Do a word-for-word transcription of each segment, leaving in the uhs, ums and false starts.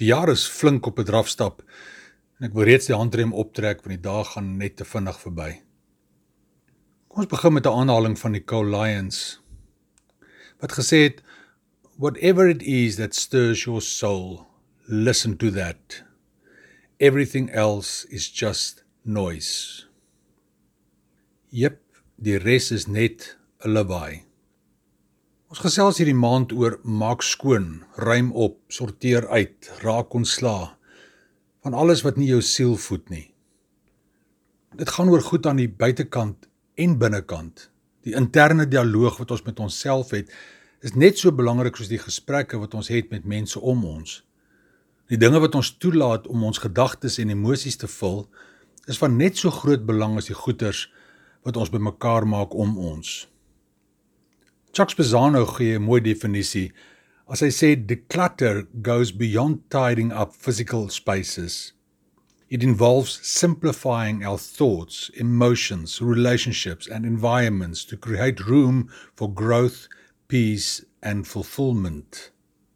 Die jaar is flink op 'n drafstap en ek wil reeds die handrem optrek want die dae gaan net te vinnig verby. Kom ons begin met 'n aanhaling van Nicole Lyons wat gesê het, "Whatever it is that stirs your soul, listen to that. Everything else is just noise." Jep, die res is net 'n lawaai. Ons gesels hierdie maand oor maak skoon, ruim op, sorteer uit, raak ontslaa, van alles wat nie jou siel voed nie. Dit gaan oor goed aan die buitekant en binnekant. Die interne dialoog wat ons met onsself het, is net so belangrik soos die gesprekke wat ons het met mense om ons. Die dinge wat ons toelaat om ons gedagtes en emosies te vul, is van net so groot belang as die goeders wat ons bymekaar maak om ons. Chuck Spezzano gee 'n mooi definisie as hy sê, "Declutter goes beyond tidying up physical spaces. It involves simplifying our thoughts, emotions, relationships and environments to create room for growth, peace and fulfillment."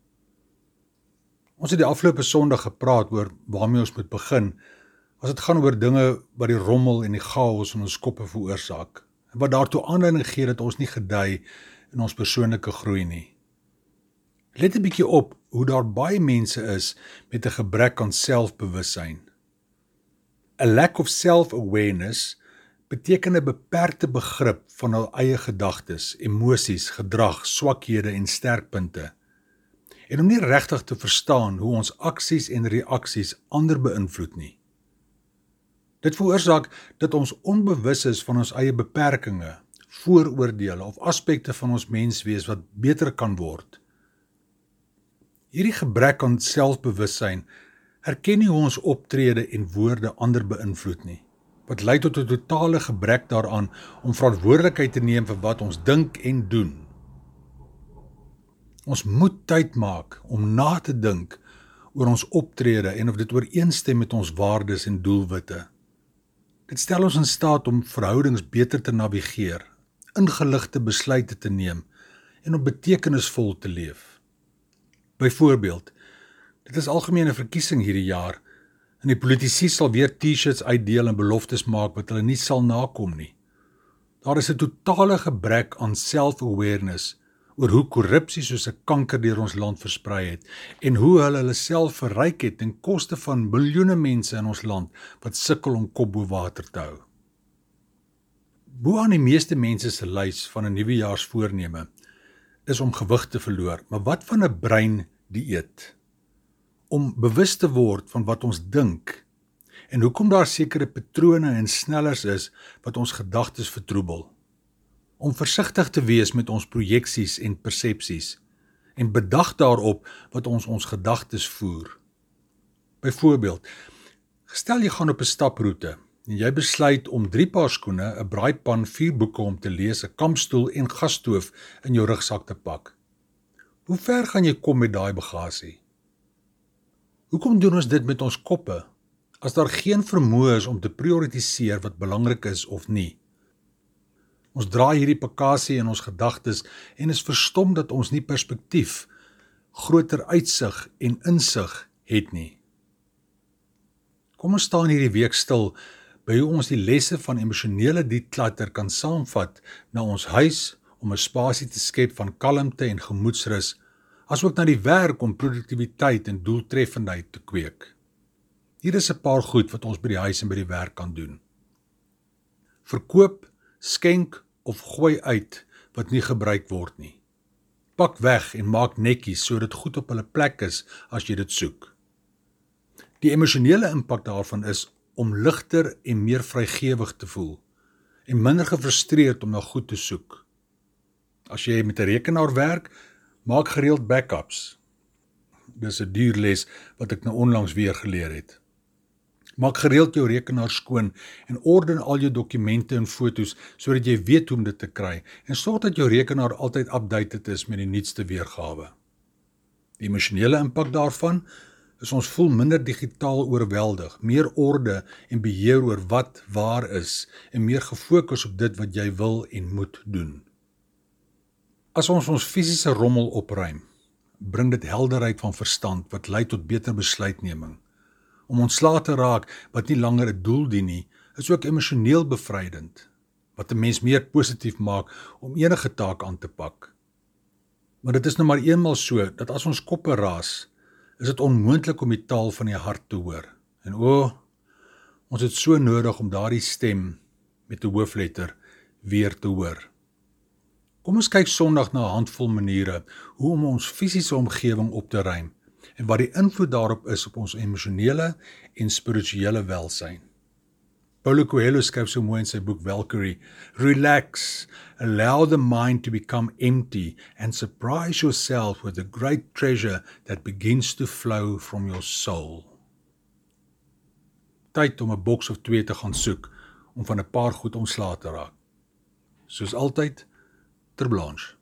Ons het die afgelope Sondag gepraat oor waarmee ons moet begin, as dit gaan oor dinge wat die rommel en die chaos in ons koppe veroorsaak, en wat daartoe aanleiding gee dat ons nie gedei in ons persoonlike groei nie. Let 'n bietjie op hoe daar baie mense is met 'n gebrek aan selfbewussyn. A lack of self-awareness beteken 'n beperkte begrip van hul eie gedagtes, emosies, gedrag, swakhede en sterkpunte. En om nie regtig te verstaan hoe ons aksies en reaksies ander beïnvloed nie. Dit veroorsaak dat ons onbewus is van ons eie beperkings, vooroordele of aspekte van ons menswees wat beter kan word. Hierdie gebrek aan selfbewussyn erken nie hoe ons optrede en woorde ander beïnvloed nie, wat lei tot 'n totale gebrek daaraan om verantwoordelikheid te neem vir wat ons dink en doen. Ons moet tyd maak om na te dink oor ons optrede en of dit ooreenstem met ons waardes en doelwitte. Dit stel ons in staat om verhoudings beter te navigeer, ingeligte besluite te neem en om betekenisvol te leef. Byvoorbeeld, dit is algemene verkiesing hierdie jaar en die politici sal weer T-shirts uitdeel en beloftes maak wat hulle nie sal nakom nie. Daar is 'n totale gebrek aan self-awareness oor hoe korrupsie soos 'n kanker deur ons land versprei het en hoe hulle hulle self verryk het ten koste van miljoene mense in ons land wat sukkel om kop bo water te hou. Bo aan die meeste mense se lys van 'n nuwejaarsvoorneme is om gewig te verloor, maar wat van 'n brein-dieet? Om bewus te word van wat ons dink en hoekom daar sekere patrone en snellers is wat ons gedagtes vertroebel. Om versigtig te wees met ons projeksies en persepsies en bedag daarop wat ons ons gedagtes voer. Byvoorbeeld, gestel jy gaan op 'n staproete en jy besluit om drie paar skoene, 'n braaipan, vier boeke om te lees, 'n kampstoel en gasstoof in jou rugsak te pak. Hoe ver gaan jy kom met daai bagasie? Hoekom doen ons dit met ons koppe, as daar geen vermoë is om te prioritiseer wat belangrik is of nie? Ons draai hierdie bagasie in ons gedagtes en is verstom dat ons nie perspektief, groter uitsig en insig het nie. Kom ons staan hierdie week stil by hoe ons die lesse van emosionele declutter kan saamvat na ons huis om 'n spasie te skep van kalmte en gemoedsrus, asook na die werk om produktiwiteit en doeltreffendheid te kweek. Hier is 'n paar goed wat ons by die huis en by die werk kan doen. Verkoop, skenk of gooi uit wat nie gebruik word nie. Pak weg en maak netjies sodat dit goed op hulle plek is as jy dit soek. Die emosionele impak daarvan is om ligter en meer vrygewig te voel en minder gefrustreerd om na goed te soek. As jy met 'n rekenaar werk, maak gereeld backups. Dis 'n duur les wat ek nou onlangs weer geleer het. Maak gereeld jou rekenaar skoon en orden al jou dokumente en foto's sodat jy weet hoe om dit te kry en sorg dat jou rekenaar altyd updated is met die nuutste weergawe. Die emosionele impak daarvan is ons voel minder digitaal oorweldig, meer orde en beheer oor wat waar is en meer gefokus op dit wat jy wil en moet doen. As ons ons fisiese rommel opruim, bring dit helderheid van verstand wat lei tot beter besluitneming. Om ontslae te raak wat nie langer 'n doel dien nie, is ook emosioneel bevrydend, wat 'n mens meer positief maak om enige taak aan te pak. Maar dit is nou maar eenmaal so, dat as ons koppe raas, is dit onmoontlik om die taal van die hart te hoor. En o, ons het so nodig om daardie stem met 'n hoofletter weer te hoor. Kom ons kyk Sondag na 'n handvol maniere hoe om ons fisiese omgewing op te ruim en wat die invloed daarop is op ons emosionele en spirituele welsyn. Paulo Coelho skryf so mooi in sy boek Valkyrie, "Relax, allow the mind to become empty and surprise yourself with the great treasure that begins to flow from your soul." Tyd om 'n boks of twee te gaan soek om van 'n paar goed ontslae te raak. Soos altyd, Ter Blanche.